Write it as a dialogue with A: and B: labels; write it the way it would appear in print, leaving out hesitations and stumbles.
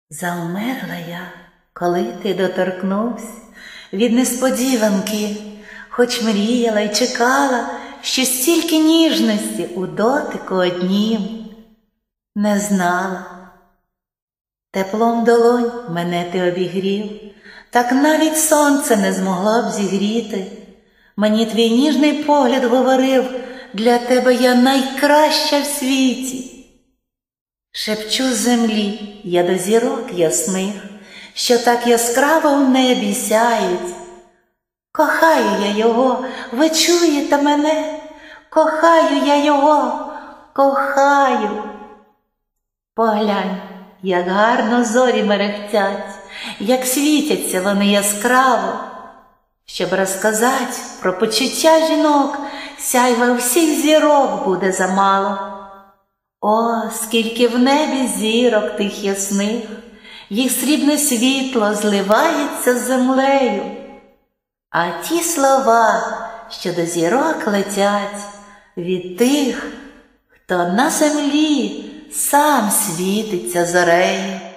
A: Завмерла я, коли ти доторкнувся від несподіванки, хоч мріяла й чекала, що стільки ніжності у дотику однім. Не знала. Теплом долонь мене ти обігрів, так навіть сонце не змогло б зігріти. Мені твій ніжний погляд говорив: для тебе я найкраща в світі. Шепчу з землі я до зірок ясних, що так яскраво в небі сяють. Кохаю я його, ви чуєте мене? Кохаю я його, кохаю. Поглянь, як гарно зорі мерехтять, як світяться вони яскраво. Щоб розказати про почуття жінок, сяйва всіх зірок буде замало. О, скільки в небі зірок тих ясних, їх срібне світло зливається з землею. А ті слова, що до зірок летять, від тих, хто на землі сам світиться зорею.